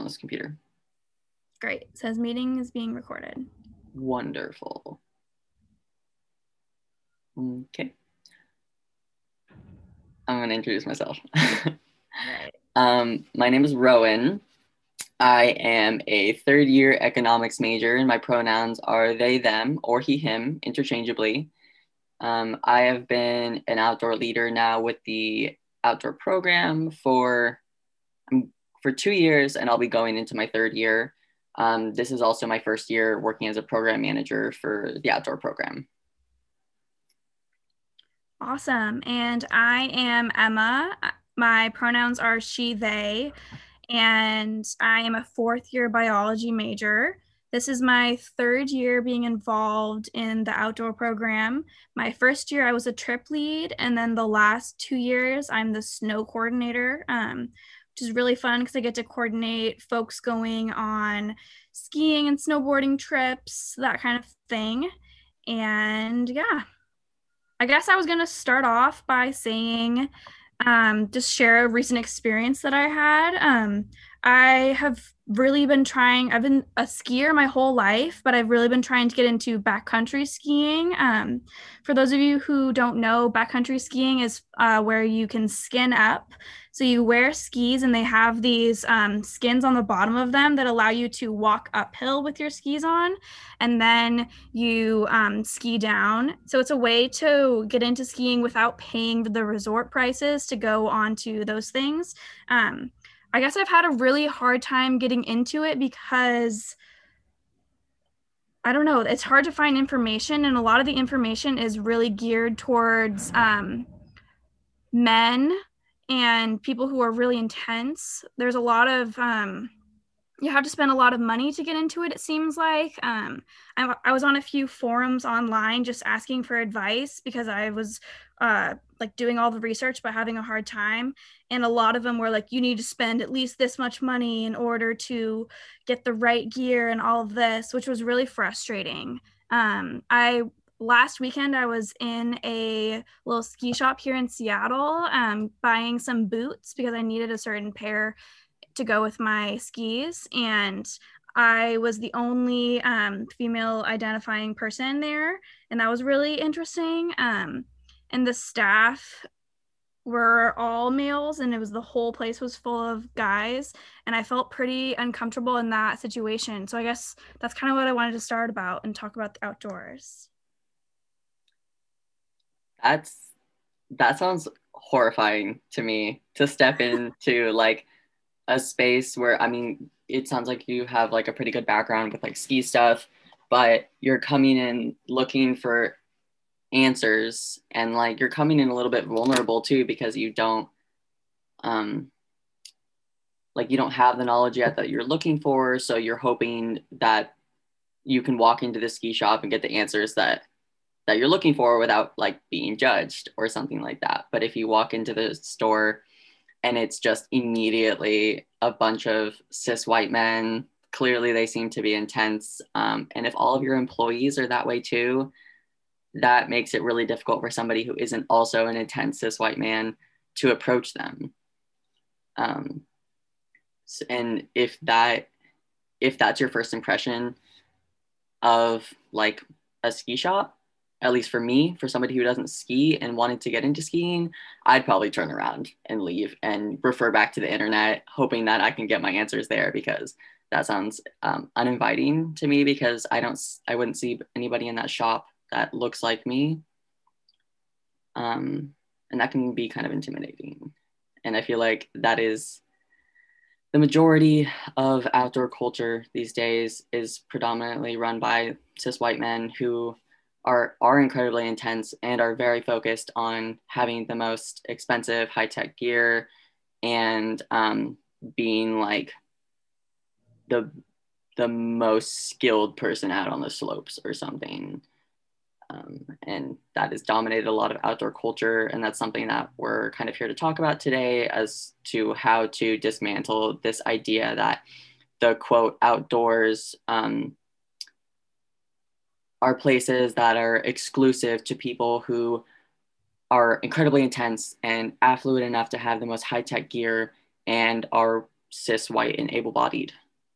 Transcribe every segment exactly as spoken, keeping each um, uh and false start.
on this computer. Great. It says meeting is being recorded. Wonderful. Okay. I'm going to introduce myself. Right. Um, my name is Rowan. I am a third year economics major, and my pronouns are they, them, or he, him, interchangeably. Um, I have been an outdoor leader now with the outdoor program for, um, for two years, and I'll be going into my third year. Um, this is also my first year working as a program manager for the outdoor program. Awesome. And I am Emma. My pronouns are she, they, and I am a fourth year biology major. This is my third year being involved in the outdoor program. My first year, I was a trip lead, and then the last two years, I'm the snow coordinator, um, which is really fun because I get to coordinate folks going on skiing and snowboarding trips, that kind of thing. And yeah, I guess I was going to start off by saying, um, just share a recent experience that I had. Um, I have really been trying, I've been a skier my whole life, but I've really been trying to get into backcountry skiing. Um, for those of you who don't know, backcountry skiing is uh, where you can skin up. So you wear skis and they have these um, skins on the bottom of them that allow you to walk uphill with your skis on, and then you um, ski down. So it's a way to get into skiing without paying the resort prices to go onto those things. Um, I guess I've had a really hard time getting into it because I don't know, it's hard to find information, and a lot of the information is really geared towards um, men and people who are really intense. There's a lot of um, you have to spend a lot of money to get into it, it seems like. Um, I, I was on a few forums online just asking for advice because I was uh, like doing all the research but having a hard time. And a lot of them were like, you need to spend at least this much money in order to get the right gear and all of this, which was really frustrating. Um, I Last weekend I was in a little ski shop here in Seattle um, buying some boots because I needed a certain pair to go with my skis, and I was the only um, female identifying person there, and that was really interesting. Um, and the staff were all males, and it was the whole place was full of guys, and I felt pretty uncomfortable in that situation. So I guess that's kind of what I wanted to start about and talk about the outdoors. That's that sounds horrifying to me, to step into like a space where, I mean, it sounds like you have like a pretty good background with like ski stuff, but you're coming in looking for answers, and like you're coming in a little bit vulnerable too because you don't um like you don't have the knowledge yet that you're looking for, so you're hoping that you can walk into the ski shop and get the answers that that you're looking for without like being judged or something like that. But if you walk into the store and it's just immediately a bunch of cis white men, clearly they seem to be intense. Um, and if all of your employees are that way too, that makes it really difficult for somebody who isn't also an intense cis white man to approach them. Um, and if that if that's your first impression of like a ski shop, at least for me, for somebody who doesn't ski and wanted to get into skiing, I'd probably turn around and leave and refer back to the internet, hoping that I can get my answers there, because that sounds um, uninviting to me, because I don't, I wouldn't see anybody in that shop that looks like me. Um, and that can be kind of intimidating. And I feel like that is the majority of outdoor culture these days is predominantly run by cis white men who are are incredibly intense and are very focused on having the most expensive high-tech gear and um, being like the the most skilled person out on the slopes or something. Um, and that has dominated a lot of outdoor culture. And that's something that we're kind of here to talk about today, as to how to dismantle this idea that the quote outdoors um, are places that are exclusive to people who are incredibly intense and affluent enough to have the most high-tech gear and are cis, white, and able-bodied.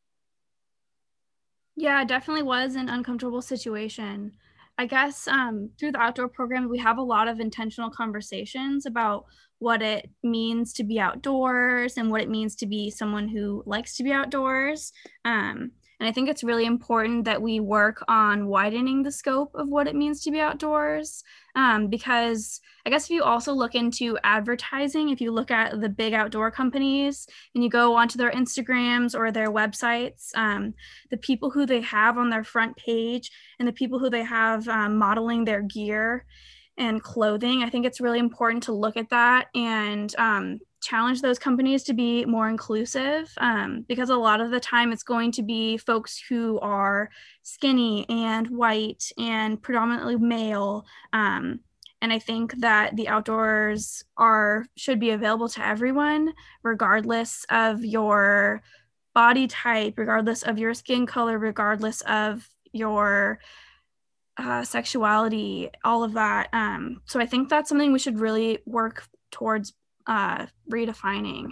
Yeah, it definitely was an uncomfortable situation. I guess um, through the outdoor program, we have a lot of intentional conversations about what it means to be outdoors and what it means to be someone who likes to be outdoors. Um, and I think it's really important that we work on widening the scope of what it means to be outdoors. Um, because I guess if you also look into advertising, if you look at the big outdoor companies and you go onto their Instagrams or their websites, um, the people who they have on their front page and the people who they have um, modeling their gear and clothing. I think it's really important to look at that and um, challenge those companies to be more inclusive um, because a lot of the time it's going to be folks who are skinny and white and predominantly male. Um, and I think that the outdoors are should be available to everyone, regardless of your body type, regardless of your skin color, regardless of your uh, sexuality, all of that. Um, so I think that's something we should really work towards uh, redefining.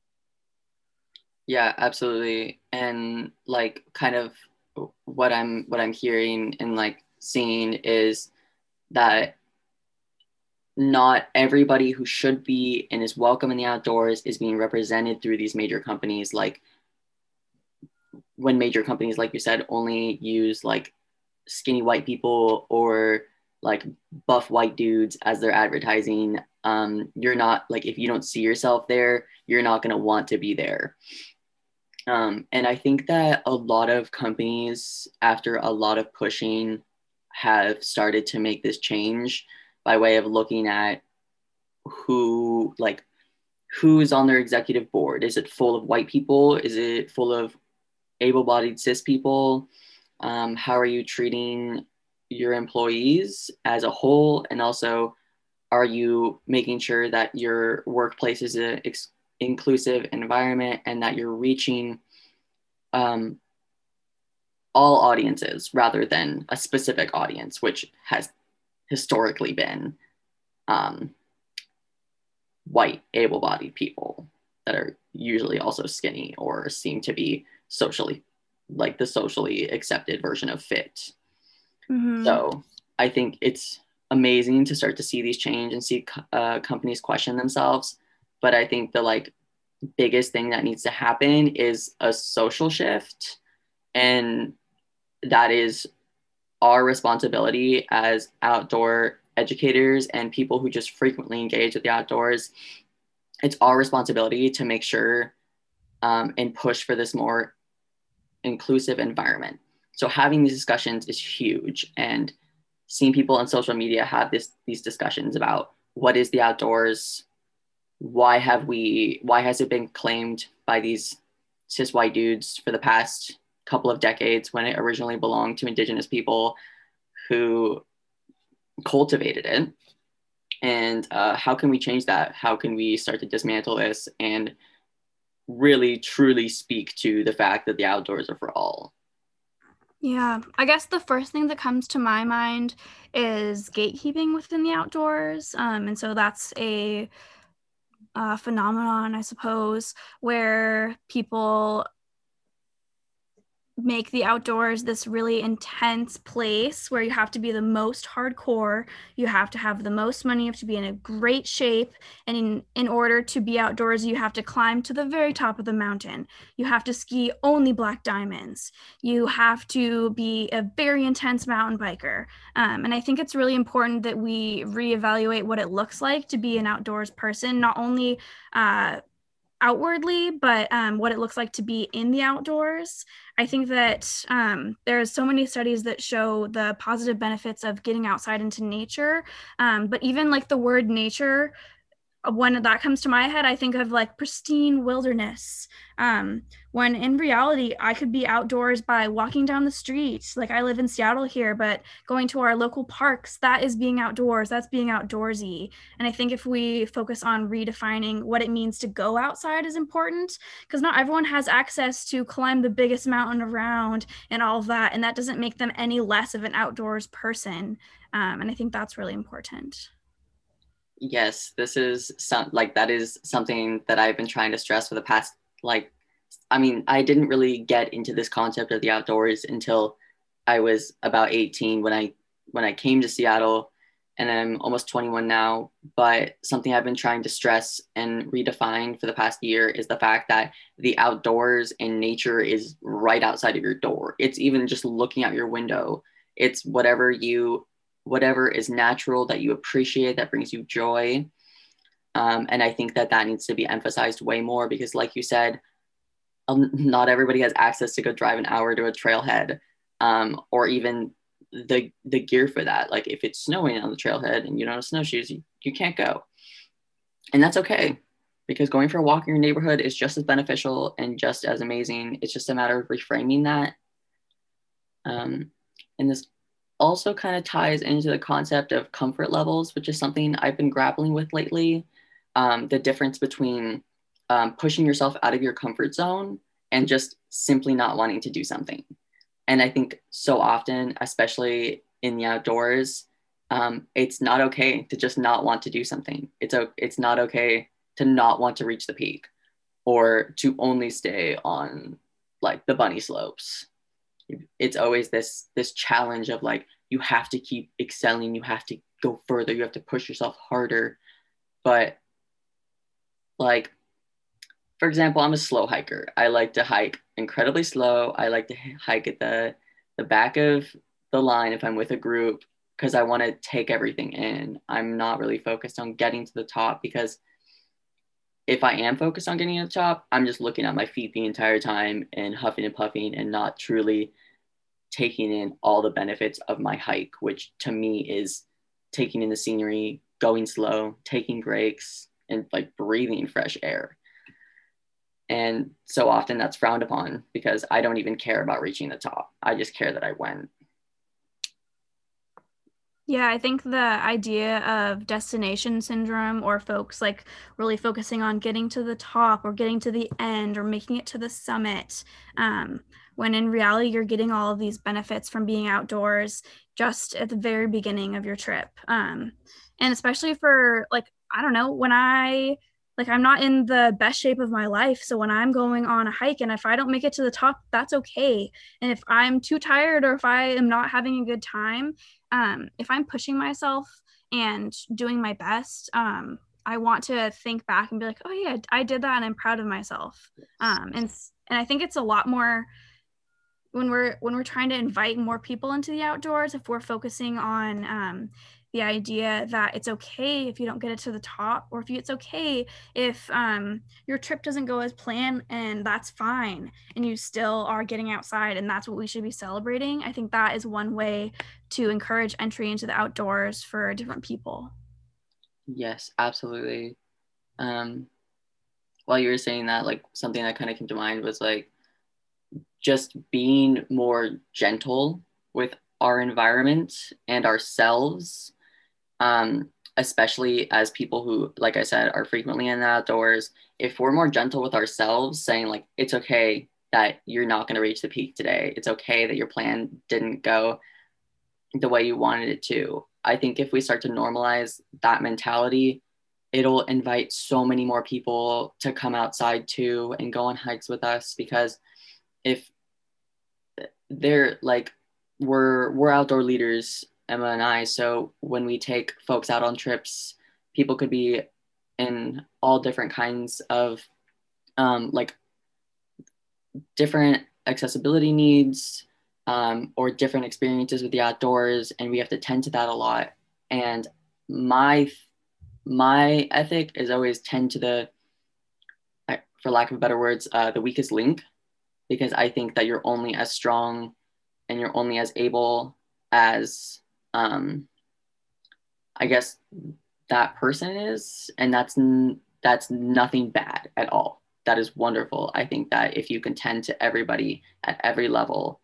Yeah, absolutely. And like kind of what I'm what I'm hearing and like seeing is that not everybody who should be and is welcome in the outdoors is being represented through these major companies. Like when major companies, like you said, only use like skinny white people or like buff white dudes as their advertising, um, you're not like, if you don't see yourself there, you're not going to want to be there. Um, and I think that a lot of companies, after a lot of pushing, have started to make this change by way of looking at who, like, who's on their executive board. Is it full of white people? Is it full of able-bodied cis people? Um, how are you treating your employees as a whole? And also, are you making sure that your workplace is an ex- inclusive environment and that you're reaching um, all audiences rather than a specific audience, which has historically been um, white, able-bodied people that are usually also skinny or seem to be socially, like the socially accepted version of fit. Mm-hmm. So I think it's amazing to start to see these change and see uh, companies question themselves. But I think the like biggest thing that needs to happen is a social shift. And that is our responsibility as outdoor educators and people who just frequently engage with the outdoors. It's our responsibility to make sure um, and push for this more inclusive environment. So having these discussions is huge, and seeing people on social media have this these discussions about what is the outdoors, why have we why has it been claimed by these cis white dudes for the past couple of decades when it originally belonged to indigenous people who cultivated it, and uh, how can we change that? How can we start to dismantle this and really truly speak to the fact that the outdoors are for all? Yeah, I guess the first thing that comes to my mind is gatekeeping within the outdoors. Um, and so that's a, uh phenomenon, I suppose, where people make the outdoors this really intense place where you have to be the most hardcore, you have to have the most money, you have to be in a great shape, and in, in order to be outdoors you have to climb to the very top of the mountain, you have to ski only black diamonds, you have to be a very intense mountain biker. Um, and I think it's really important that we reevaluate what it looks like to be an outdoors person, not only uh, outwardly, but um, what it looks like to be in the outdoors. I think that um, there's so many studies that show the positive benefits of getting outside into nature. Um, but even like the word nature, when that comes to my head, I think of like pristine wilderness. Um, when in reality, I could be outdoors by walking down the street. Like I live in Seattle here, but going to our local parks, that is being outdoors. That's being outdoorsy. And I think if we focus on redefining what it means to go outside is important, because not everyone has access to climb the biggest mountain around and all of that. And that doesn't make them any less of an outdoors person. Um, and I think that's really important. Yes, this is some like that is something that I've been trying to stress for the past like I mean, I didn't really get into this concept of the outdoors until I was about eighteen when I when I came to Seattle, and I'm almost twenty-one now. But something I've been trying to stress and redefine for the past year is the fact that the outdoors and nature is right outside of your door. It's even just looking out your window. It's whatever you whatever is natural that you appreciate that brings you joy. Um, and I think that that needs to be emphasized way more because, like you said, um, not everybody has access to go drive an hour to a trailhead, um, or even the the gear for that. Like if it's snowing on the trailhead and you don't have snowshoes, you, you can't go. And that's okay because going for a walk in your neighborhood is just as beneficial and just as amazing. It's just a matter of reframing that. Um, and this also kind of ties into the concept of comfort levels, which is something I've been grappling with lately. Um, the difference between um, pushing yourself out of your comfort zone and just simply not wanting to do something. And I think so often, especially in the outdoors, um, it's not okay to just not want to do something. It's, it's not okay to not want to reach the peak or to only stay on like the bunny slopes. It's always this this challenge of like you have to keep excelling, you have to go further, you have to push yourself harder. But like, for example, I'm a slow hiker. I like to hike incredibly slow. I like to hike at the the back of the line if I'm with a group because I want to take everything in. I'm not really focused on getting to the top because if I am focused on getting to the top, I'm just looking at my feet the entire time and huffing and puffing and not truly taking in all the benefits of my hike, which to me is taking in the scenery, going slow, taking breaks, and like breathing fresh air. And so often that's frowned upon because I don't even care about reaching the top. I just care that I went. Yeah, I think the idea of destination syndrome or folks like really focusing on getting to the top or getting to the end or making it to the summit, um, when in reality you're getting all of these benefits from being outdoors just at the very beginning of your trip. Um, and especially for like, I don't know, when I like I'm not in the best shape of my life. So when I'm going on a hike and if I don't make it to the top, that's okay. And if I'm too tired or if I am not having a good time, um, if I'm pushing myself and doing my best, um, I want to think back and be like, oh yeah, I did that and I'm proud of myself. Um, and and I think it's a lot more when we're when we're trying to invite more people into the outdoors, if we're focusing on um, the idea that it's okay if you don't get it to the top, or if you, it's okay if um, your trip doesn't go as planned, and that's fine, and you still are getting outside, and that's what we should be celebrating. I think that is one way to encourage entry into the outdoors for different people. Yes, absolutely. Um, while you were saying that, like something that kind of came to mind was like just being more gentle with our environment and ourselves, um, especially as people who, like I said, are frequently in the outdoors. If we're more gentle with ourselves, saying like, it's okay that you're not going to reach the peak today. It's okay that your plan didn't go the way you wanted it to. I think if we start to normalize that mentality, it'll invite so many more people to come outside too and go on hikes with us because if they're like we're we're outdoor leaders, Emma and I. So when we take folks out on trips, people could be in all different kinds of um, like different accessibility needs, um, or different experiences with the outdoors, and we have to tend to that a lot. And my my ethic is always tend to the, for lack of better words, uh, the weakest link, because I think that you're only as strong and you're only as able as, um, I guess, that person is, and that's that's nothing bad at all. That is wonderful. I think that if you can tend to everybody at every level,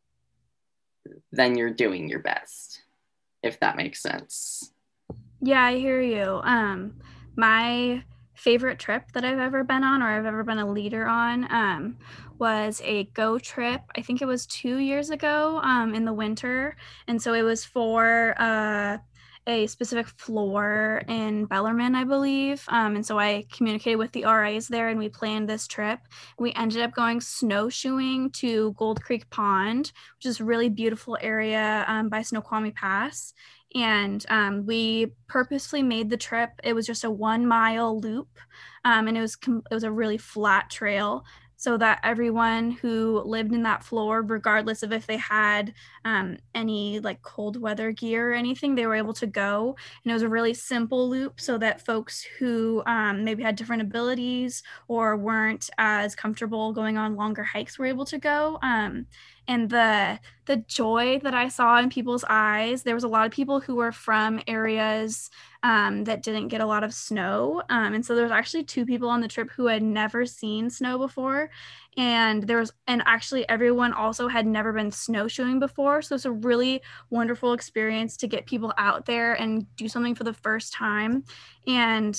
then you're doing your best, if that makes sense. Yeah, I hear you. Um, my favorite trip that I've ever been on or I've ever been a leader on um, was a go trip. I think it was two years ago um, in the winter. And so it was for uh, a specific floor in Bellarmine, I believe. Um, and so I communicated with the R As there and we planned this trip. We ended up going snowshoeing to Gold Creek Pond, which is a really beautiful area um, by Snoqualmie Pass. And um, we purposely made the trip. It was just a one mile loop, um, and it was com- it was a really flat trail, so that everyone who lived in that floor, regardless of if they had um, any like cold weather gear or anything, they were able to go. And it was a really simple loop so that folks who um, maybe had different abilities or weren't as comfortable going on longer hikes were able to go. Um, and the the joy that I saw in people's eyes, there was a lot of people who were from areas um, that didn't get a lot of snow. Um, and so there was actually two people on the trip who had never seen snow before. And there was, and actually everyone also had never been snowshoeing before. So it's a really wonderful experience to get people out there and do something for the first time. And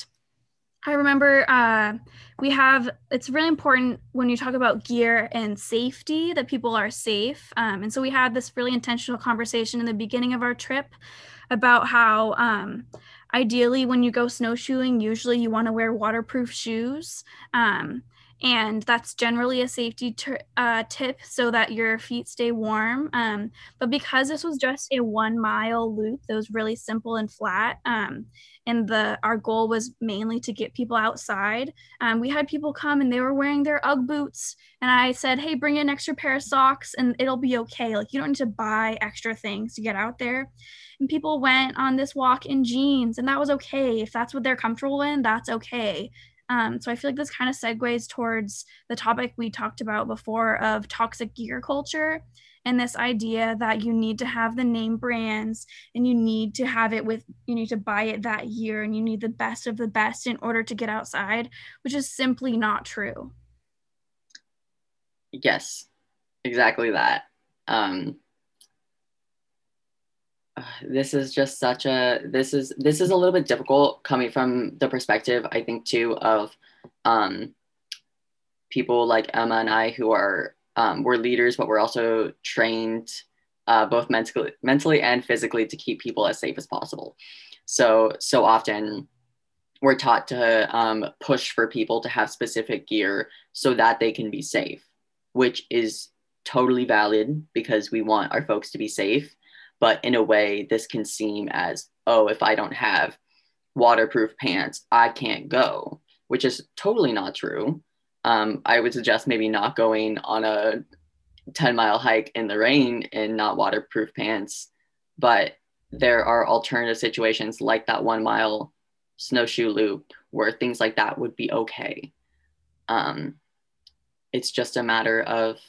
I remember uh, we have, it's really important when you talk about gear and safety that people are safe. Um, and so we had this really intentional conversation in the beginning of our trip about how um, ideally when you go snowshoeing, usually you want to wear waterproof shoes. Um, and that's generally a safety ter- uh, tip so that your feet stay warm. Um, but because this was just a one mile loop that was really simple and flat, um, and the our goal was mainly to get people outside, um, we had people come and they were wearing their Ugg boots. And I said, hey, bring an extra pair of socks and it'll be okay. Like, you don't need to buy extra things to get out there. And people went on this walk in jeans, and that was okay. If that's what they're comfortable in, that's okay. Um, so I feel like this kind of segues towards the topic we talked about before of toxic gear culture, and this idea that you need to have the name brands and you need to have it with, you need to buy it that year and you need the best of the best in order to get outside, which is simply not true. Yes, exactly that. Um, this is just such a this is this is a little bit difficult coming from the perspective, I think, too, of um, people like Emma and I who are um, we're leaders, but we're also trained uh, both mentally mentally and physically to keep people as safe as possible. So so often we're taught to um, push for people to have specific gear so that they can be safe, which is totally valid because we want our folks to be safe. But in a way, this can seem as, oh, if I don't have waterproof pants, I can't go, which is totally not true. Um, I would suggest maybe not going on a ten mile hike in the rain in not waterproof pants. But there are alternative situations like that one mile snowshoe loop where things like that would be okay. Um, it's just a matter of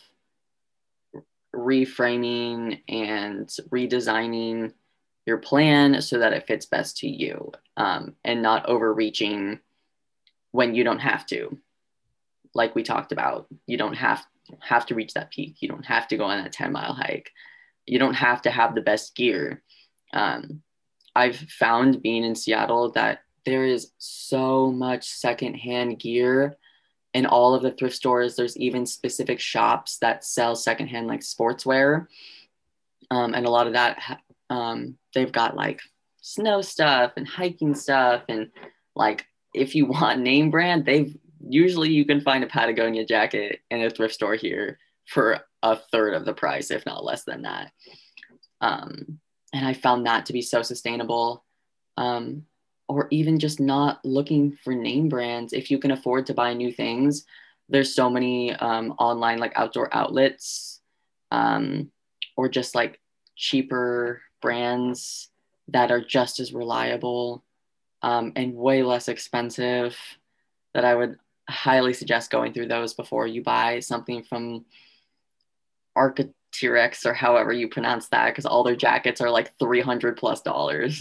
reframing and redesigning your plan so that it fits best to you, um, and not overreaching when you don't have to. Like we talked about, you don't have have to reach that peak. You don't have to go on a ten mile hike. You don't have to have the best gear. Um, I've found being in Seattle that there is so much secondhand gear in all of the thrift stores. There's even specific shops that sell secondhand like sportswear. Um, and a lot of that, um, they've got like snow stuff and hiking stuff. And like, if you want name brand, they've usually you can find a Patagonia jacket in a thrift store here for a third of the price, if not less than that. Um, and I found that to be so sustainable. Um, or even just not looking for name brands. If you can afford to buy new things, there's so many um, online like outdoor outlets, um, or just like cheaper brands that are just as reliable, um, and way less expensive, that I would highly suggest going through those before you buy something from Arc'teryx or however you pronounce that, because all their jackets are like three hundred plus dollars.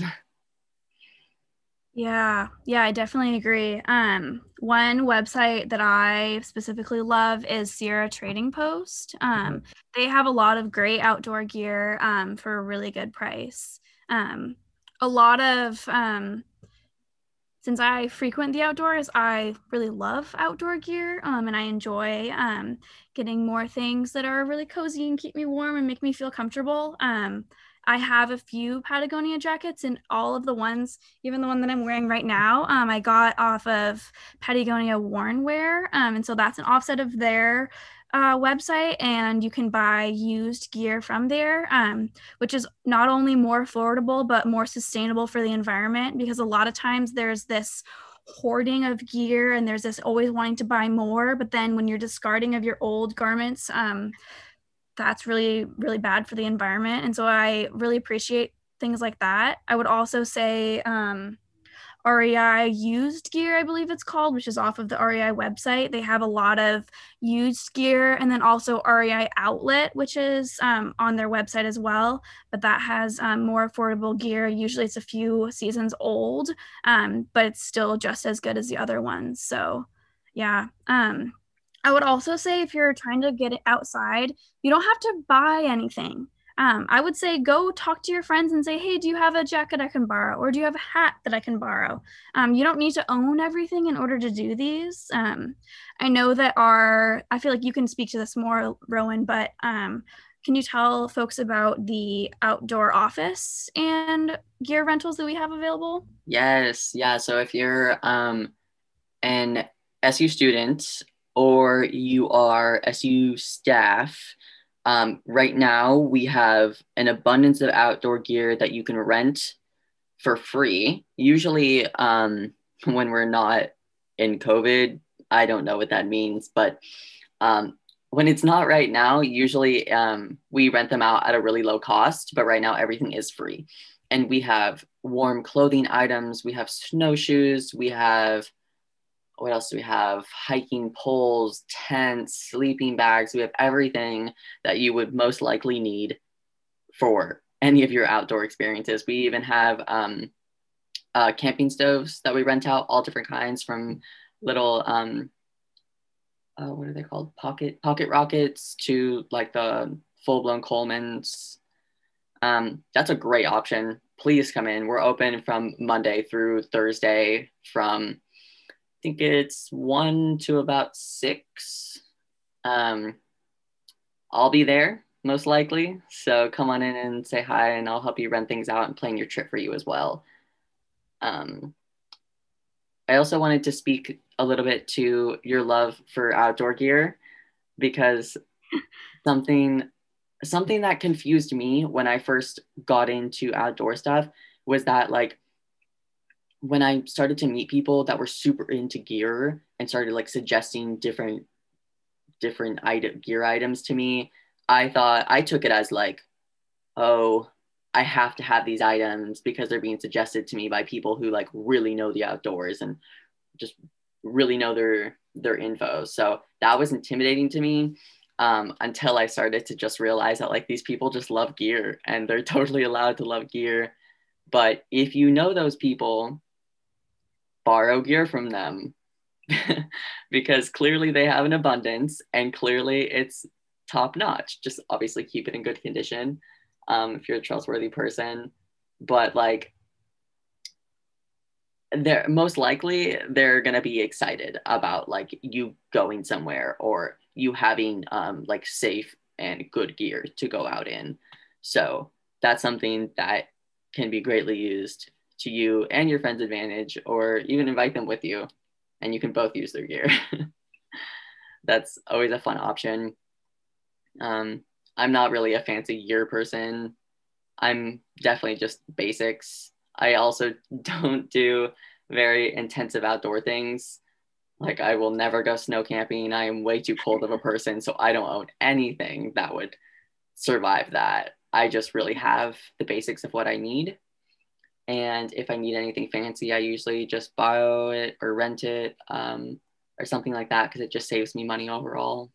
Yeah, yeah, I definitely agree. Um, one website that I specifically love is Sierra Trading Post. Um, they have a lot of great outdoor gear um, for a really good price. Um, a lot of um, since I frequent the outdoors, I really love outdoor gear, um, and I enjoy um, getting more things that are really cozy and keep me warm and make me feel comfortable. Um, I have a few Patagonia jackets, and all of the ones, even the one that I'm wearing right now, um, I got off of Patagonia Worn Wear. Um, and so that's an offset of their uh, website, and you can buy used gear from there, um, which is not only more affordable, but more sustainable for the environment, because a lot of times there's this hoarding of gear and there's this always wanting to buy more. But then when you're discarding of your old garments, um, that's really, really bad for the environment. And so I really appreciate things like that. I would also say um, R E I used gear, I believe it's called, which is off of the R E I website. They have a lot of used gear, and then also R E I outlet, which is um, on their website as well. But that has um, more affordable gear. Usually it's a few seasons old, um, but it's still just as good as the other ones. So yeah. Um, I would also say if you're trying to get it outside, you don't have to buy anything. Um, I would say go talk to your friends and say, hey, do you have a jacket I can borrow? Or do you have a hat that I can borrow? Um, you don't need to own everything in order to do these. Um, I know that our, I feel like you can speak to this more, Rowan, but um, can you tell folks about the outdoor office and gear rentals that we have available? Yes, yeah. So if you're um, an S U student or you are S U staff, um, right now we have an abundance of outdoor gear that you can rent for free. Usually, um, when we're not in COVID, I don't know what that means, but um, when it's not right now, usually um, we rent them out at a really low cost, but right now everything is free. And we have warm clothing items, we have snowshoes, we have what else do we have? Hiking poles, tents, sleeping bags. We have everything that you would most likely need for any of your outdoor experiences. We even have um, uh, camping stoves that we rent out, all different kinds, from little um, uh, what are they called? Pocket pocket rockets to like the full blown Colemans. Um, that's a great option. Please come in. We're open from Monday through Thursday from I think it's one to about six. Um, I'll be there most likely. So come on in and say hi, and I'll help you rent things out and plan your trip for you as well. Um, I also wanted to speak a little bit to your love for outdoor gear because something something that confused me when I first got into outdoor stuff was that like when I started to meet people that were super into gear and started like suggesting different different item gear items to me, I thought I took it as like, oh, I have to have these items because they're being suggested to me by people who like really know the outdoors and just really know their their info. So that was intimidating to me um, until I started to just realize that like these people just love gear and they're totally allowed to love gear. But if you know those people, borrow gear from them because clearly they have an abundance and clearly it's top notch. Just obviously keep it in good condition um, if you're a trustworthy person. But like, they're most likely they're gonna be excited about like you going somewhere or you having um, like safe and good gear to go out in. So that's something that can be greatly used to you and your friend's advantage, or even invite them with you and you can both use their gear. That's always a fun option. Um, I'm not really a fancy gear person. I'm definitely just basics. I also don't do very intensive outdoor things. Like I will never go snow camping. I am way too cold of a person, so I don't own anything that would survive that. I just really have the basics of what I need. And if I need anything fancy, I usually just borrow it or rent it um, or something like that because it just saves me money overall.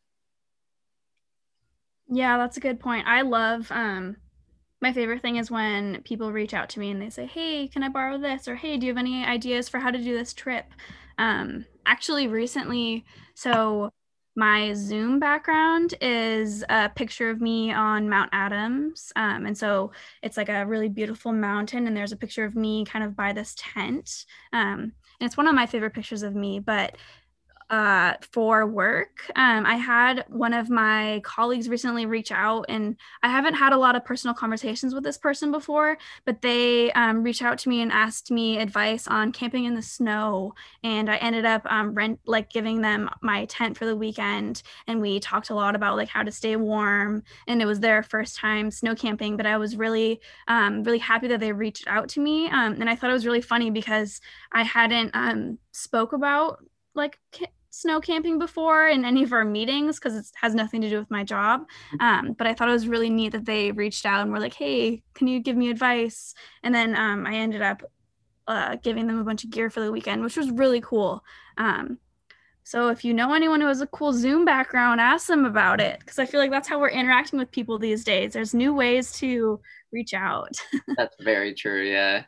Yeah, that's a good point. I love um my favorite thing is when people reach out to me and they say, "Hey, can I borrow this?" or "Hey, do you have any ideas for how to do this trip?" Um actually recently, so my Zoom background is a picture of me on Mount Adams. Um, and so it's like a really beautiful mountain, and there's a picture of me kind of by this tent. Um, and it's one of my favorite pictures of me, but uh, for work. Um, I had one of my colleagues recently reach out, and I haven't had a lot of personal conversations with this person before, but they um, reached out to me and asked me advice on camping in the snow. And I ended up um, rent like giving them my tent for the weekend, and we talked a lot about like how to stay warm. And it was their first time snow camping, but I was really, um, really happy that they reached out to me. Um, and I thought it was really funny because I hadn't um, spoke about like snow camping before in any of our meetings because it has nothing to do with my job. Um, but I thought it was really neat that they reached out and were like, hey, can you give me advice? And then um, I ended up uh, giving them a bunch of gear for the weekend, which was really cool. Um, so if you know anyone who has a cool Zoom background, ask them about it because I feel like that's how we're interacting with people these days. There's new ways to reach out. That's very true. Yeah.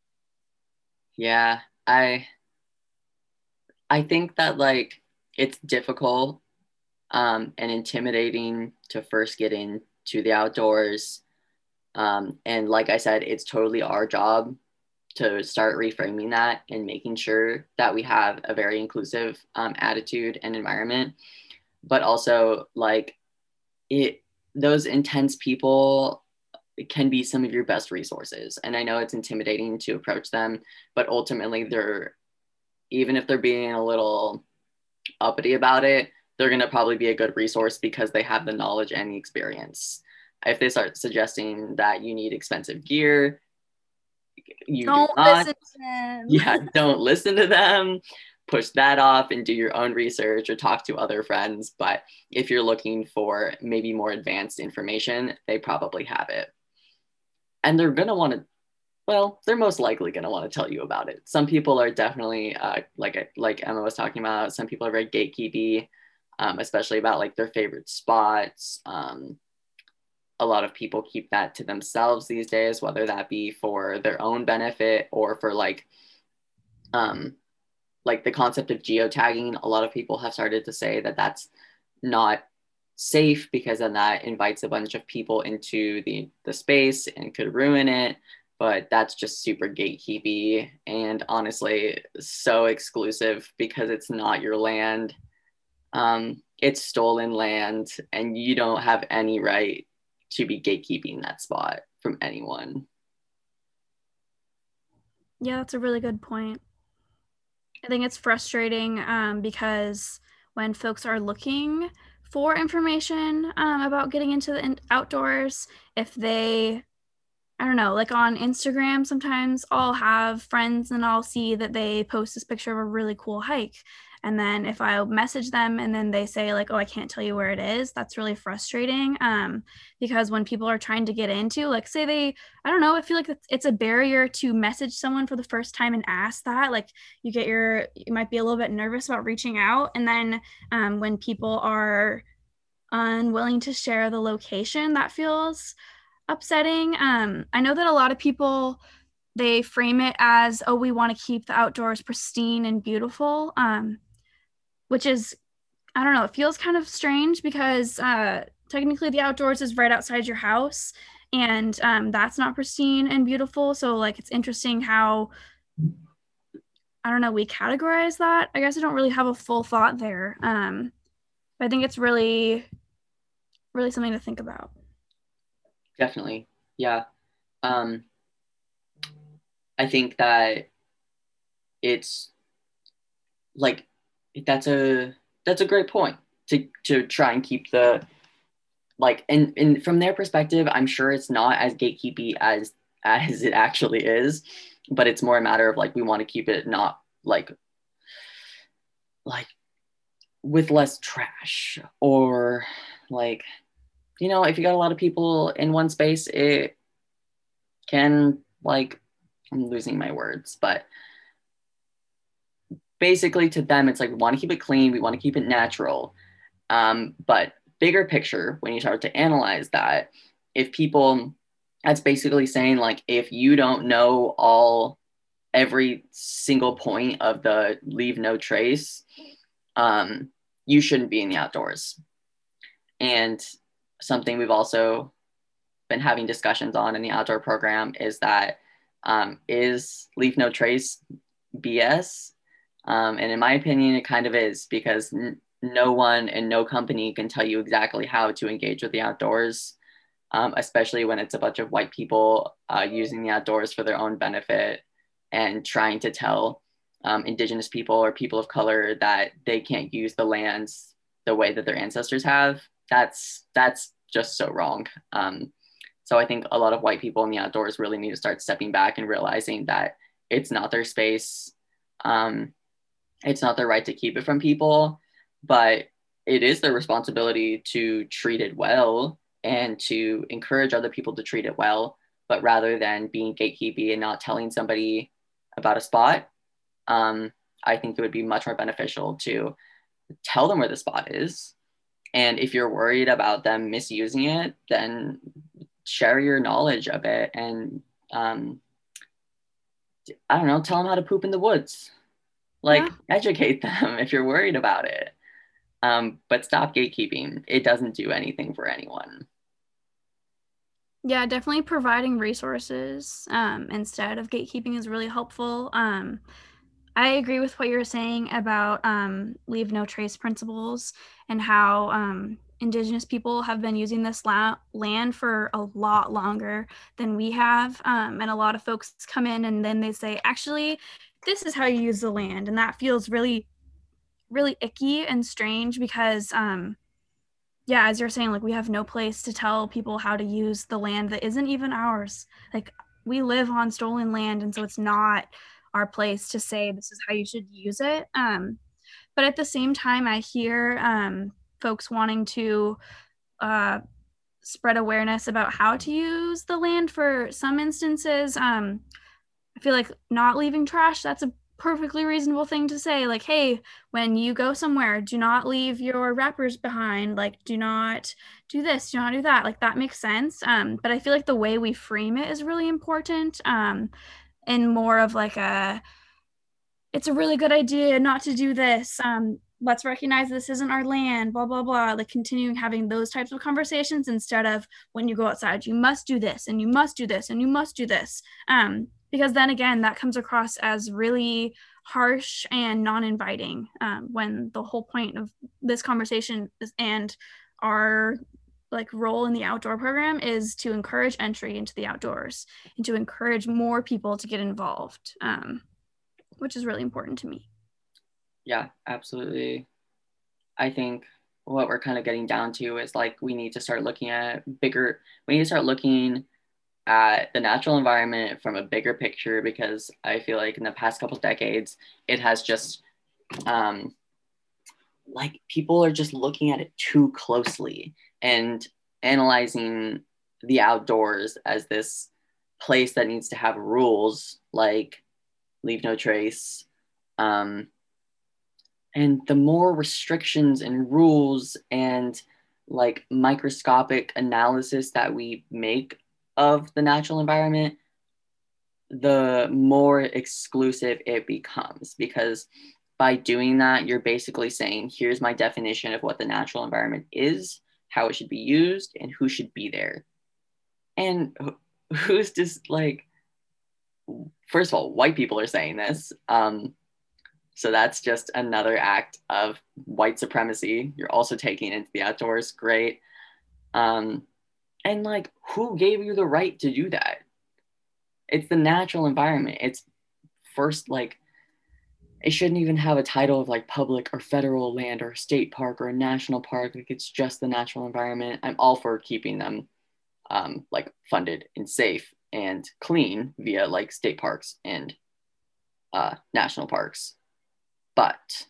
Yeah. I I think that like it's difficult um, and intimidating to first get into the outdoors. Um, and like I said, it's totally our job to start reframing that and making sure that we have a very inclusive um, attitude and environment. But also, like it, those intense people can be some of your best resources. And I know it's intimidating to approach them, but ultimately, they're even if they're being a little uppity about it, they're going to probably be a good resource because they have the knowledge and the experience. If they start suggesting that you need expensive gear, you Don't do not. listen to them. Yeah, don't listen to them. Push that off and do your own research or talk to other friends. But if you're looking for maybe more advanced information, they probably have it. And they're going to want to, well, they're most likely going to want to tell you about it. Some people are definitely, uh, like like Emma was talking about, some people are very gatekeepy, um, especially about like their favorite spots. Um, a lot of people keep that to themselves these days, whether that be for their own benefit or for like, um, like the concept of geotagging. A lot of people have started to say that that's not safe because then that invites a bunch of people into the the space and could ruin it. But that's just super gatekeepy and honestly so exclusive because it's not your land. Um, it's stolen land and you don't have any right to be gatekeeping that spot from anyone. Yeah, that's a really good point. I think it's frustrating um, because when folks are looking for information um, about getting into the in- outdoors, if they, I don't know, like on Instagram, sometimes I'll have friends and I'll see that they post this picture of a really cool hike. And then if I message them and then they say like, oh, I can't tell you where it is, that's really frustrating. Um, because when people are trying to get into, like, say they, I don't know, I feel like it's, it's a barrier to message someone for the first time and ask that. Like, you get your, you might be a little bit nervous about reaching out. And then um, when people are unwilling to share the location, that feels upsetting. Um, I know that a lot of people they frame it as, oh, we want to keep the outdoors pristine and beautiful, um, which is, I don't know, it feels kind of strange because uh, technically the outdoors is right outside your house, and um, that's not pristine and beautiful. So like, it's interesting how I don't know we categorize that. I guess I don't really have a full thought there. Um, but I think it's really, really something to think about. Definitely. Yeah. Um, I think that it's like that's a that's a great point to to try and keep the like and and from their perspective, I'm sure it's not as gatekeepy as as it actually is, but it's more a matter of like we want to keep it not like like with less trash or like you know if you got a lot of people in one space it can like I'm losing my words but basically to them it's like we want to keep it clean, we want to keep it natural. Um, but bigger picture, when you start to analyze that, if people, that's basically saying like, if you don't know all, every single point of the leave no trace, um, you shouldn't be in the outdoors. And something we've also been having discussions on in the outdoor program is that um, is leave no trace B S? Um, and in my opinion, it kind of is because n- no one and no company can tell you exactly how to engage with the outdoors, um, especially when it's a bunch of white people uh, using the outdoors for their own benefit and trying to tell um, indigenous people or people of color that they can't use the lands the way that their ancestors have. That's that's just so wrong. Um, so I think a lot of white people in the outdoors really need to start stepping back and realizing that it's not their space. Um, it's not their right to keep it from people, but it is their responsibility to treat it well and to encourage other people to treat it well. But rather than being gatekeepy and not telling somebody about a spot, um, I think it would be much more beneficial to tell them where the spot is. And if you're worried about them misusing it, then share your knowledge of it and um, I don't know, tell them how to poop in the woods. Yeah. Like educate them if you're worried about it. Um, but stop gatekeeping. It doesn't do anything for anyone. Yeah, definitely providing resources um, instead of gatekeeping is really helpful. Um, I agree with what you're saying about um, leave no trace principles and how um, Indigenous people have been using this la- land for a lot longer than we have. Um, and a lot of folks come in and then they say, actually, this is how you use the land. And that feels really, really icky and strange because um, yeah, as you're saying, like we have no place to tell people how to use the land that isn't even ours. Like we live on stolen land, and so it's not our place to say this is how you should use it. Um, but at the same time, I hear um, folks wanting to uh, spread awareness about how to use the land for some instances. Um, I feel like not leaving trash, that's a perfectly reasonable thing to say. Like, hey, when you go somewhere, do not leave your wrappers behind. Like, do not do this, do not do that. Like, that makes sense. Um, but I feel like the way we frame it is really important. Um, and more of like a, it's a really good idea not to do this. Um, let's recognize this isn't our land, blah, blah, blah. Like continuing having those types of conversations instead of when you go outside, you must do this and you must do this and you must do this. Um, because then again, that comes across as really harsh and non-inviting um, when the whole point of this conversation is, and our like role in the outdoor program is to encourage entry into the outdoors and to encourage more people to get involved. Um, which is really important to me. Yeah, absolutely. I think what we're kind of getting down to is like we need to start looking at bigger, we need to start looking at the natural environment from a bigger picture because I feel like in the past couple decades, it has just um, like people are just looking at it too closely and analyzing the outdoors as this place that needs to have rules like leave no trace. Um, and the more restrictions and rules and like microscopic analysis that we make of the natural environment, the more exclusive it becomes because by doing that, you're basically saying, here's my definition of what the natural environment is, how it should be used, and who should be there. And who's just like, first of all, white people are saying this. Um, so that's just another act of white supremacy. You're also taking it into the outdoors. Great. Um, and like, who gave you the right to do that? It's the natural environment. It's first like it shouldn't even have a title of like public or federal land or state park or a national park. Like it's just the natural environment. I'm all for keeping them um, like funded and safe and clean via like state parks and uh, national parks. But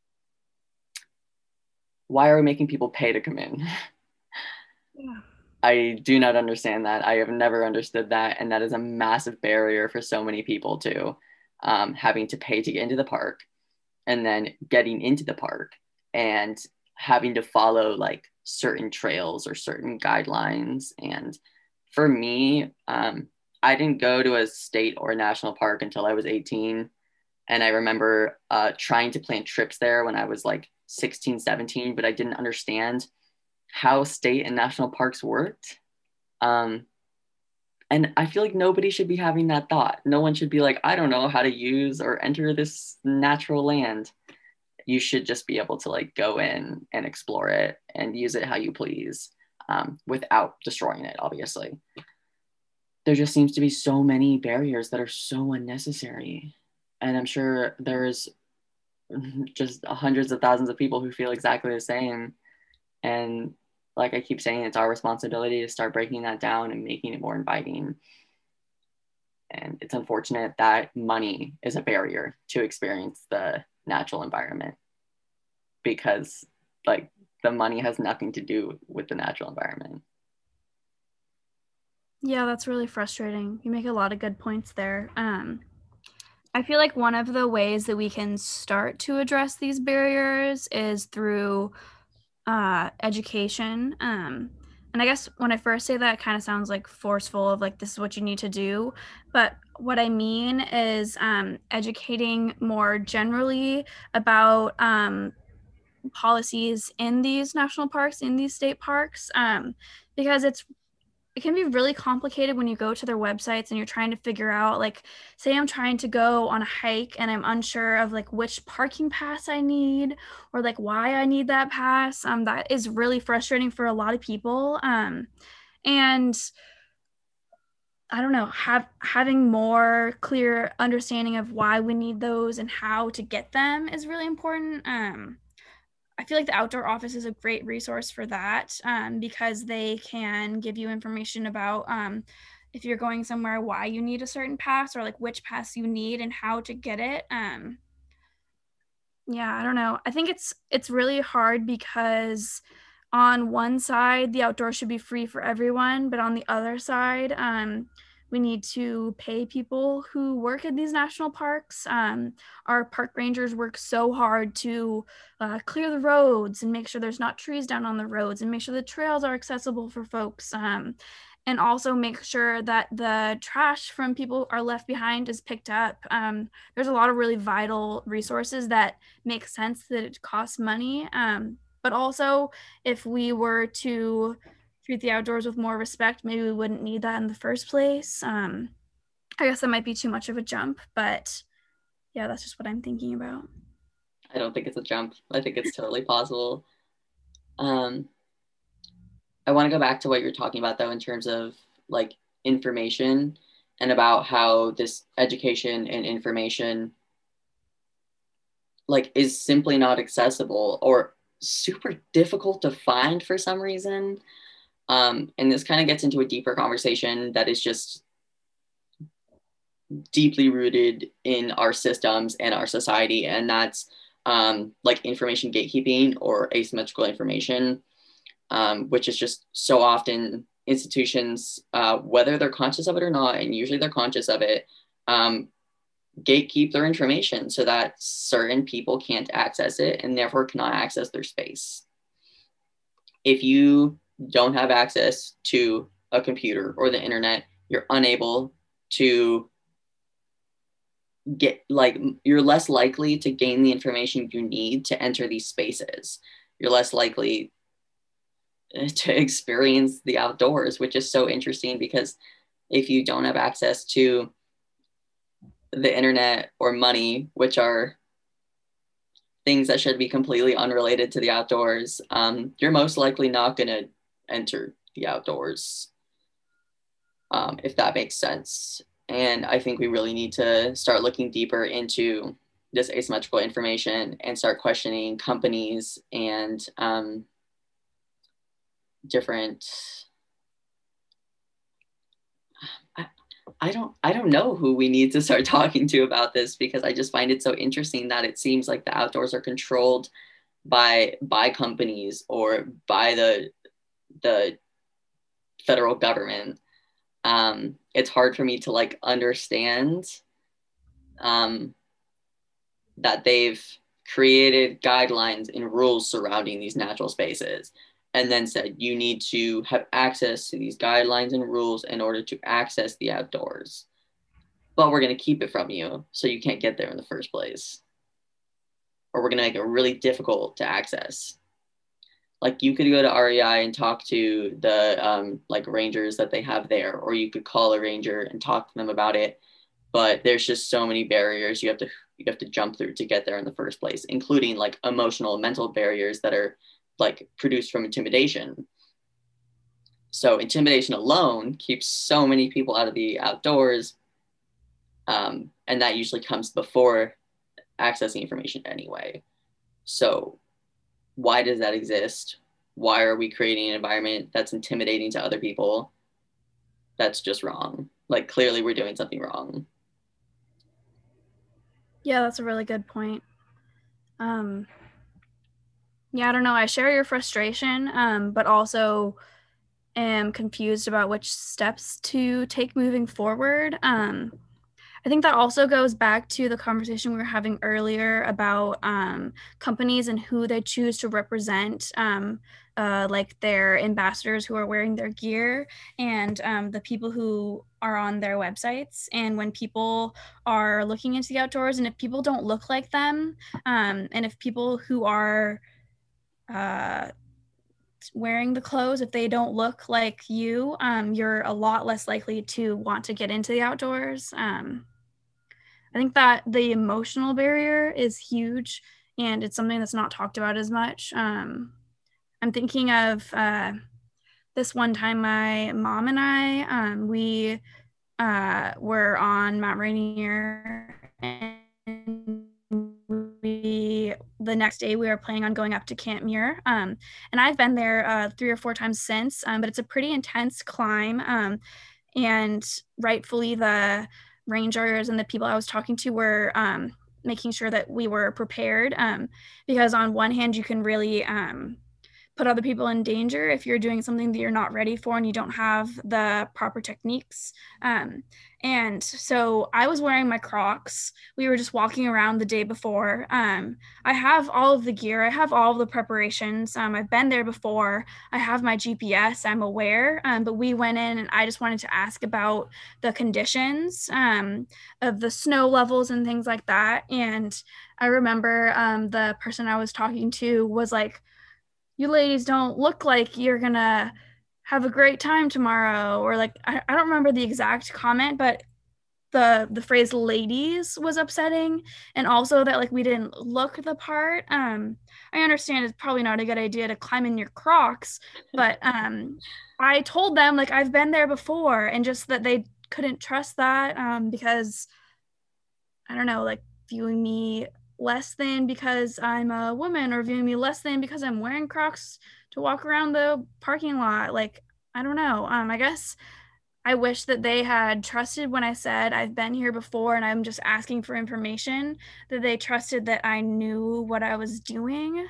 why are we making people pay to come in? Yeah. I do not understand that. I have never understood that. And that is a massive barrier for so many people too, um, having to pay to get into the park and then getting into the park and having to follow like certain trails or certain guidelines. And for me, um, I didn't go to a state or national park until I was eighteen. And I remember uh, trying to plan trips there when I was like sixteen, seventeen, but I didn't understand how state and national parks worked. Um, And I feel like nobody should be having that thought. No one should be like, I don't know how to use or enter this natural land. You should just be able to like go in and explore it and use it how you please, um, without destroying it, obviously. There just seems to be so many barriers that are so unnecessary. And I'm sure there's just hundreds of thousands of people who feel exactly the same. And like I keep saying, it's our responsibility to start breaking that down and making it more inviting. And it's unfortunate that money is a barrier to experience the natural environment, because like the money has nothing to do with the natural environment. Yeah, that's really frustrating. You make a lot of good points there. Um, I feel like one of the ways that we can start to address these barriers is through uh, education. Um, and I guess when I first say that, it kind of sounds like forceful of like, this is what you need to do. But what I mean is um, educating more generally about um, policies in these national parks, in these state parks, um, because it's it can be really complicated when you go to their websites and you're trying to figure out, like, say I'm trying to go on a hike and I'm unsure of like which parking pass I need or like why I need that pass. Um, that is really frustrating for a lot of people. Um, and I don't know, have having more clear understanding of why we need those and how to get them is really important. Um, I feel like the outdoor office is a great resource for that, um, because they can give you information about um, if you're going somewhere, why you need a certain pass or like which pass you need and how to get it. Um, yeah, I don't know. I think it's it's really hard because on one side, the outdoors should be free for everyone, but on the other side, um, we need to pay people who work in these national parks. Um, our park rangers work so hard to uh, clear the roads and make sure there's not trees down on the roads and make sure the trails are accessible for folks. Um, and also make sure that the trash from people are left behind is picked up. Um, there's a lot of really vital resources that make sense that it costs money. Um, but also, if we were to treat the outdoors with more respect, maybe we wouldn't need that in the first place. Um, I guess that might be too much of a jump, but yeah, that's just what I'm thinking about. I don't think it's a jump. I think it's totally possible. Um, I want to go back to what you're talking about though, in terms of like information and about how this education and information like is simply not accessible or super difficult to find for some reason. Um, and this kind of gets into a deeper conversation that is just deeply rooted in our systems and our society, and that's um, like information gatekeeping or asymmetrical information, um, which is just so often institutions, uh, whether they're conscious of it or not, and usually they're conscious of it, um, gatekeep their information so that certain people can't access it and therefore cannot access their space. If you don't have access to a computer or the internet, you're unable to get like you're less likely to gain the information you need to enter these spaces. You're less likely to experience the outdoors, which is so interesting because if you don't have access to the internet or money, which are things that should be completely unrelated to the outdoors, um, you're most likely not going to enter the outdoors, um, if that makes sense. And I think we really need to start looking deeper into this asymmetrical information and start questioning companies and um, different. I, I don't I don't know who we need to start talking to about this, because I just find it so interesting that it seems like the outdoors are controlled by by companies or by the the federal government. Um, it's hard for me to like understand um, that they've created guidelines and rules surrounding these natural spaces and then said you need to have access to these guidelines and rules in order to access the outdoors, but we're going to keep it from you so you can't get there in the first place, or we're going to make it really difficult to access. Like you could go to R E I and talk to the um, like rangers that they have there, or you could call a ranger and talk to them about it. But there's just so many barriers you have to you have to jump through to get there in the first place, including like emotional and mental barriers that are like produced from intimidation. So intimidation alone keeps so many people out of the outdoors, um, and that usually comes before accessing information anyway. So why does that exist? Why are we creating an environment that's intimidating to other people? That's just wrong. Like clearly we're doing something wrong. Yeah, that's a really good point. Um, yeah, I don't know. I share your frustration, um, but also am confused about which steps to take moving forward. Um, I think that also goes back to the conversation we were having earlier about um, companies and who they choose to represent, um, uh, like their ambassadors who are wearing their gear and um, the people who are on their websites. And when people are looking into the outdoors, and if people don't look like them, um, and if people who are uh, wearing the clothes, if they don't look like you, um, you're a lot less likely to want to get into the outdoors. Um, I think that the emotional barrier is huge, and it's something that's not talked about as much. Um, I'm thinking of uh, this one time my mom and I, um, we uh, were on Mount Rainier, and we the next day we were planning on going up to Camp Muir, um, and I've been there uh, three or four times since, um, but it's a pretty intense climb, um, and rightfully the rangers and the people I was talking to were um, making sure that we were prepared, um, because on one hand you can really um, put other people in danger if you're doing something that you're not ready for and you don't have the proper techniques. Um, and so I was wearing my Crocs. We were just walking around the day before. Um, I have all of the gear. I have all of the preparations. Um, I've been there before. I have my G P S. I'm aware. Um, but we went in and I just wanted to ask about the conditions um, of the snow levels and things like that. And I remember um, the person I was talking to was like, "You ladies don't look like you're gonna have a great time tomorrow," or like I, I don't remember the exact comment, but the the phrase ladies was upsetting, and also that like we didn't look the part. um I understand it's probably not a good idea to climb in your Crocs, but um I told them like I've been there before, and just that they couldn't trust that, um because I don't know, like viewing me less than because I'm a woman, or viewing me less than because I'm wearing Crocs to walk around the parking lot. Like, I don't know. Um, I guess I wish that they had trusted when I said I've been here before and I'm just asking for information, that they trusted that I knew what I was doing.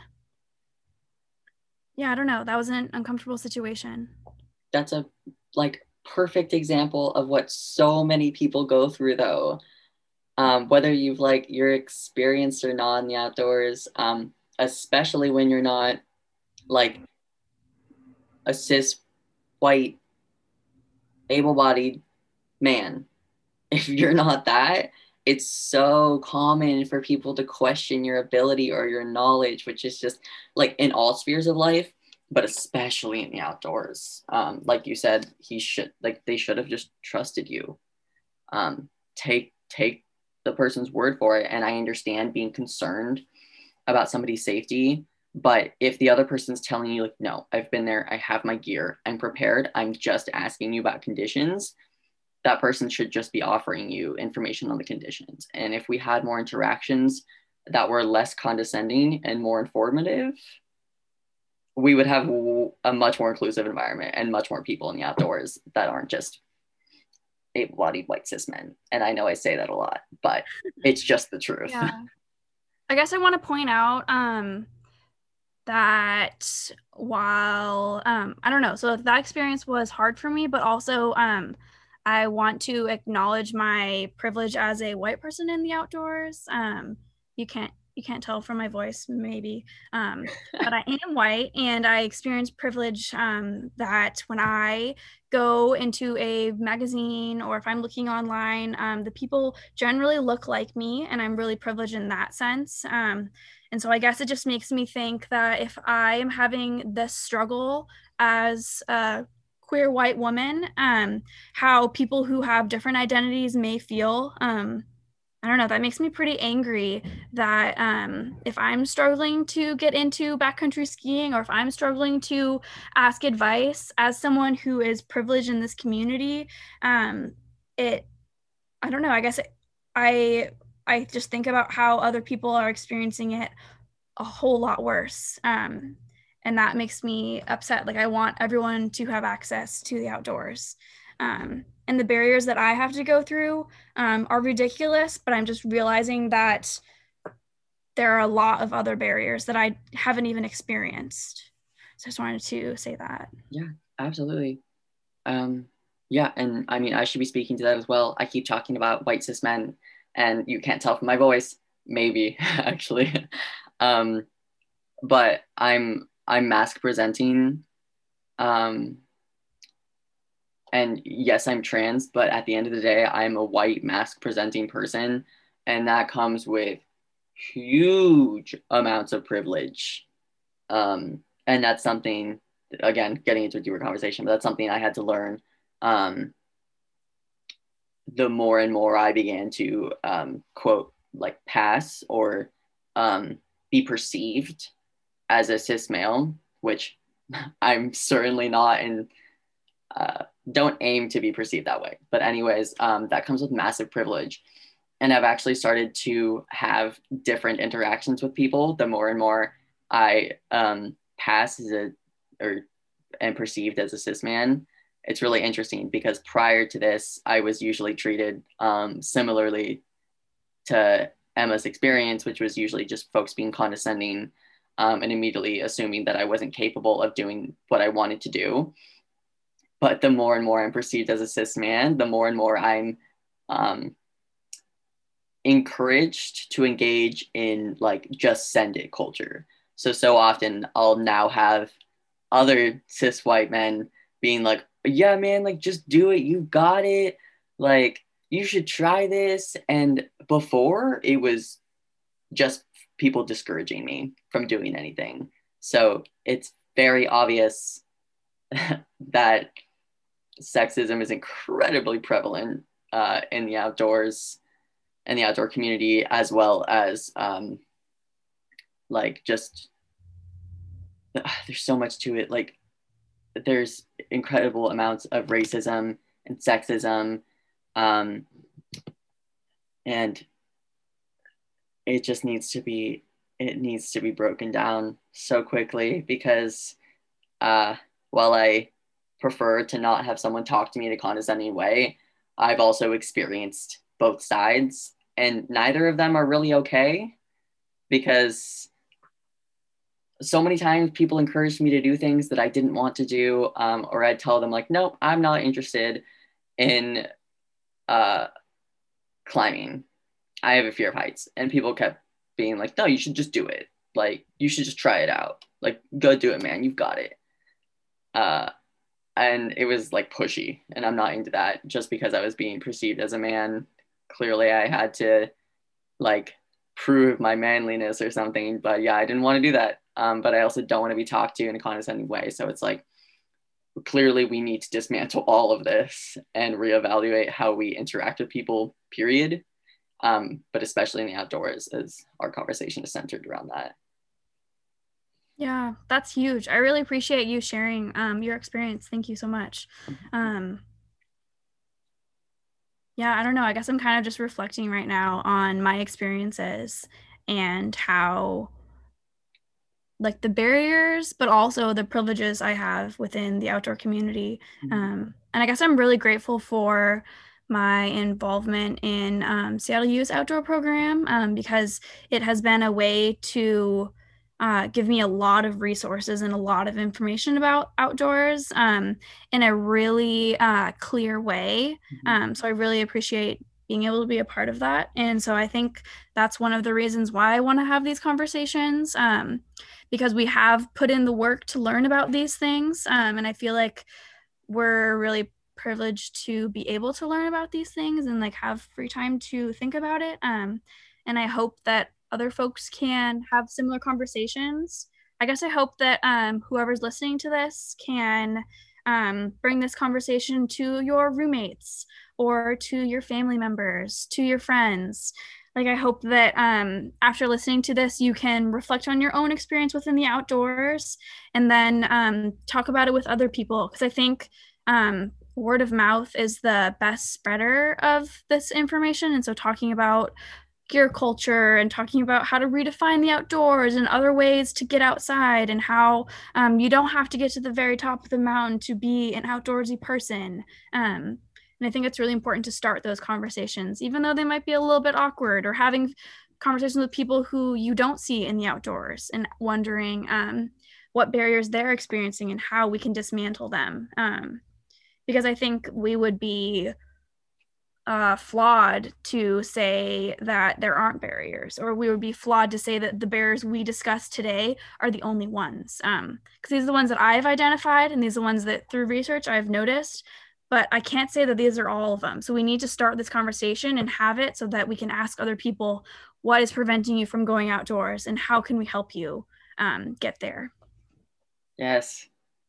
Yeah, I don't know. That was an uncomfortable situation. That's a like perfect example of what so many people go through though. Um, whether you've like you're experienced or not in the outdoors, um, especially when you're not like a cis white able-bodied man. If you're not that, it's so common for people to question your ability or your knowledge, which is just like in all spheres of life, but especially in the outdoors. Um, like you said, he should like they should have just trusted you. Um, take take the person's word for it. And I understand being concerned about somebody's safety. But if the other person's telling you, like, no, I've been there, I have my gear, I'm prepared, I'm just asking you about conditions, that person should just be offering you information on the conditions. And if we had more interactions that were less condescending and more informative, we would have a much more inclusive environment and much more people in the outdoors that aren't just able-bodied white cis men. And I know I say that a lot, but it's just the truth. Yeah. I guess I want to point out um, that while um, I don't know, so that experience was hard for me, but also um, I want to acknowledge my privilege as a white person in the outdoors. Um, you can't you can't tell from my voice, maybe, um, but I am white, and I experience privilege um, that when I go into a magazine or if I'm looking online, um, the people generally look like me, and I'm really privileged in that sense. Um, and so I guess it just makes me think that if I am having this struggle as a queer white woman, um, how people who have different identities may feel. Um, I don't know, that makes me pretty angry that um, if I'm struggling to get into backcountry skiing, or if I'm struggling to ask advice as someone who is privileged in this community, um, it, I don't know, I guess it, I, I just think about how other people are experiencing it a whole lot worse. Um, and that makes me upset. Like, I want everyone to have access to the outdoors. Um, and the barriers that I have to go through um, are ridiculous, but I'm just realizing that there are a lot of other barriers that I haven't even experienced. So I just wanted to say that. Yeah, absolutely. Um, yeah, and I mean, I should be speaking to that as well. I keep talking about white cis men, and you can't tell from my voice, maybe actually. Um, but I'm I'm mask presenting. Um, and yes, I'm trans, but at the end of the day, I'm a white mask presenting person, and that comes with huge amounts of privilege. Um, and that's something, again, getting into a deeper conversation, but that's something I had to learn. Um, the more and more I began to um, quote like pass or um, be perceived as a cis male, which I'm certainly not, and uh, don't aim to be perceived that way. But anyways, um, that comes with massive privilege. And I've actually started to have different interactions with people the more and more I um, pass as a or and perceived as a cis man. It's really interesting because prior to this, I was usually treated um, similarly to Emma's experience, which was usually just folks being condescending um, and immediately assuming that I wasn't capable of doing what I wanted to do. But the more and more I'm perceived as a cis man, the more and more I'm um, encouraged to engage in like just send it culture. So, so often I'll now have other cis white men being like, yeah, man, like just do it. You got it. Like, you should try this. And before it was just people discouraging me from doing anything. So it's very obvious that sexism is incredibly prevalent uh, in the outdoors and the outdoor community, as well as um, like just uh, there's so much to it. Like there's incredible amounts of racism and sexism, um, and it just needs to be it needs to be broken down so quickly because uh, while I prefer to not have someone talk to me in a condescending way, I've also experienced both sides, and neither of them are really okay because so many times people encouraged me to do things that I didn't want to do, um, or I'd tell them like, nope, I'm not interested in uh, climbing. I have a fear of heights, and people kept being like, no, you should just do it. Like, you should just try it out. Like, go do it, man. You've got it. Uh, and it was like pushy, and I'm not into that just because I was being perceived as a man. Clearly, I had to like prove my manliness or something. But yeah, I didn't want to do that. Um, but I also don't want to be talked to in a condescending way. So it's like, clearly we need to dismantle all of this and reevaluate how we interact with people, period. Um, but especially in the outdoors, as our conversation is centered around that. Yeah, that's huge. I really appreciate you sharing um, your experience. Thank you so much. Um, yeah, I don't know. I guess I'm kind of just reflecting right now on my experiences and how, like, the barriers, but also the privileges I have within the outdoor community. Um, and I guess I'm really grateful for my involvement in um, Seattle U's outdoor program um, because it has been a way to uh, give me a lot of resources and a lot of information about outdoors um, in a really uh, clear way. Um, so I really appreciate being able to be a part of that. And so I think that's one of the reasons why I want to have these conversations um, because we have put in the work to learn about these things. Um, and I feel like we're really privileged to be able to learn about these things and like have free time to think about it. Um, and I hope that other folks can have similar conversations. I guess I hope that um, whoever's listening to this can um, bring this conversation to your roommates or to your family members, to your friends. Like, I hope that um, after listening to this, you can reflect on your own experience within the outdoors and then um, talk about it with other people. Because I think um, word of mouth is the best spreader of this information. And so, talking about gear culture and talking about how to redefine the outdoors and other ways to get outside and how um, you don't have to get to the very top of the mountain to be an outdoorsy person. Um, and I think it's really important to start those conversations, even though they might be a little bit awkward, or having conversations with people who you don't see in the outdoors and wondering um, what barriers they're experiencing and how we can dismantle them. Um, because I think we would be uh, flawed to say that there aren't barriers, or we would be flawed to say that the barriers we discussed today are the only ones. Um, because these are the ones that I've identified, and these are the ones that through research I've noticed, but I can't say that these are all of them. So we need to start this conversation and have it so that we can ask other people, what is preventing you from going outdoors, and how can we help you um, get there? Yes.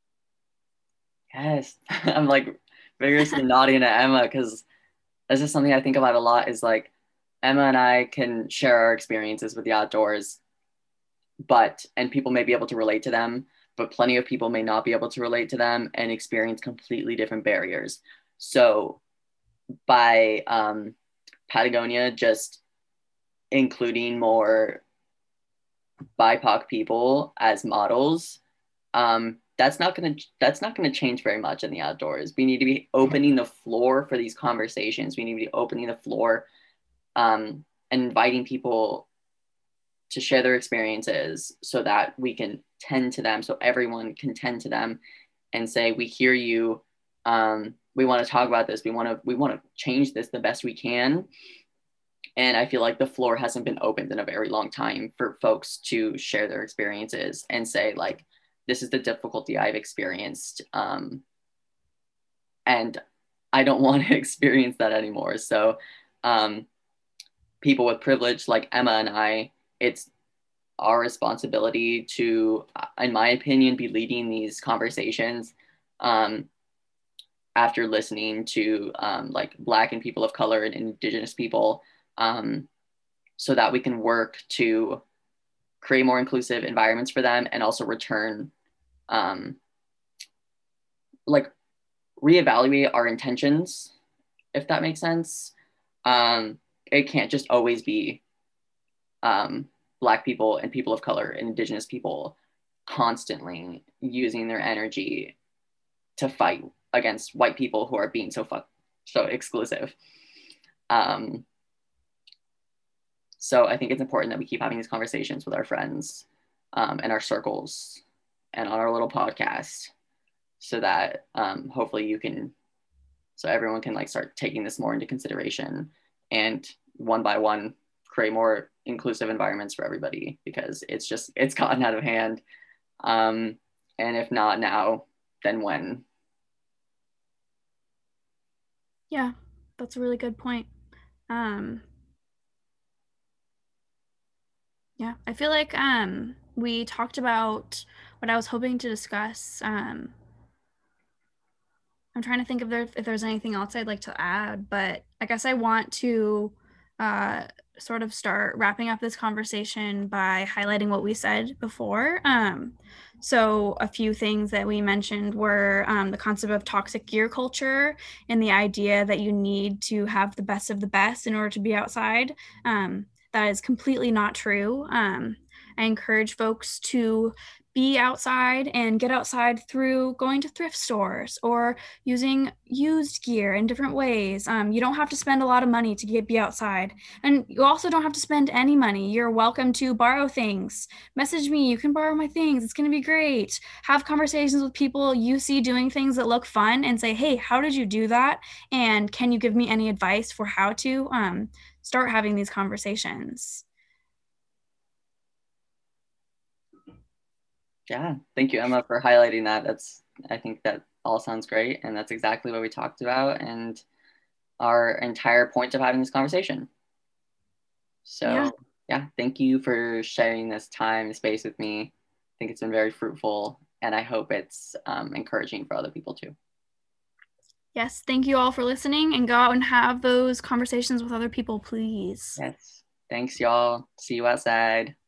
Yes. I'm like vigorously nodding at Emma because this is something I think about a lot, is like Emma and I can share our experiences with the outdoors, but, and people may be able to relate to them, but plenty of people may not be able to relate to them and experience completely different barriers. So by um, Patagonia just including more B I P O C people as models, um, that's not gonna that's not gonna change very much in the outdoors. We need to be opening the floor for these conversations. We need to be opening the floor um, and inviting people to share their experiences so that we can tend to them, so everyone can tend to them and say, we hear you. Um, we want to talk about this. We want to we want to change this the best we can. And I feel like the floor hasn't been opened in a very long time for folks to share their experiences and say, like, this is the difficulty I've experienced. Um, and I don't want to experience that anymore. So um, people with privilege like Emma and I, it's our responsibility to, in my opinion, be leading these conversations um, after listening to um, like Black and people of color and Indigenous people, um, so that we can work to create more inclusive environments for them and also return, um, like reevaluate our intentions, if that makes sense. Um, it can't just always be um, Black people and people of color and Indigenous people constantly using their energy to fight against white people who are being so fuck so exclusive. Um, so I think it's important that we keep having these conversations with our friends um, and our circles and on our little podcast, so that um, hopefully you can, so everyone can like start taking this more into consideration and one by one create more inclusive environments for everybody, because it's just, it's gotten out of hand. Um, and if not now, then when? Yeah, that's a really good point. Um, yeah, I feel like um, we talked about what I was hoping to discuss. Um, I'm trying to think if there if there's anything else I'd like to add, but I guess I want to uh, sort of start wrapping up this conversation by highlighting what we said before. Um, so a few things that we mentioned were um, the concept of toxic gear culture and the idea that you need to have the best of the best in order to be outside. Um, that is completely not true. Um, I encourage folks to be outside and get outside through going to thrift stores or using used gear in different ways. Um, you don't have to spend a lot of money to get be outside, and you also don't have to spend any money. You're welcome to borrow things. Message me, you can borrow my things. It's going to be great. Have conversations with people you see doing things that look fun and say, hey, how did you do that? And can you give me any advice for how to um, start having these conversations? Yeah, thank you, Emma, for highlighting that. That's, I think that all sounds great, and that's exactly what we talked about and our entire point of having this conversation. So Yeah. yeah, thank you for sharing this time and space with me. I think it's been very fruitful, and I hope it's um, encouraging for other people too. Yes, thank you all for listening, and go out and have those conversations with other people, please. Yes. Thanks, y'all. See you outside.